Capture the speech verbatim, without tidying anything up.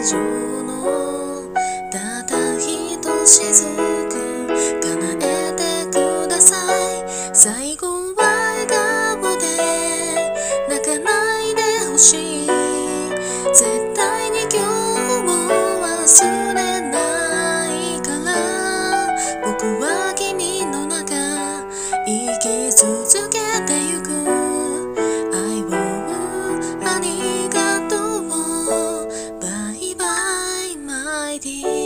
上のただひとしずく叶えてください。最後は笑顔で泣かないでほしい。絶対に今日を忘れないから、僕は君の中生き続けてゆく。愛をありがとう。バイバイマイディア。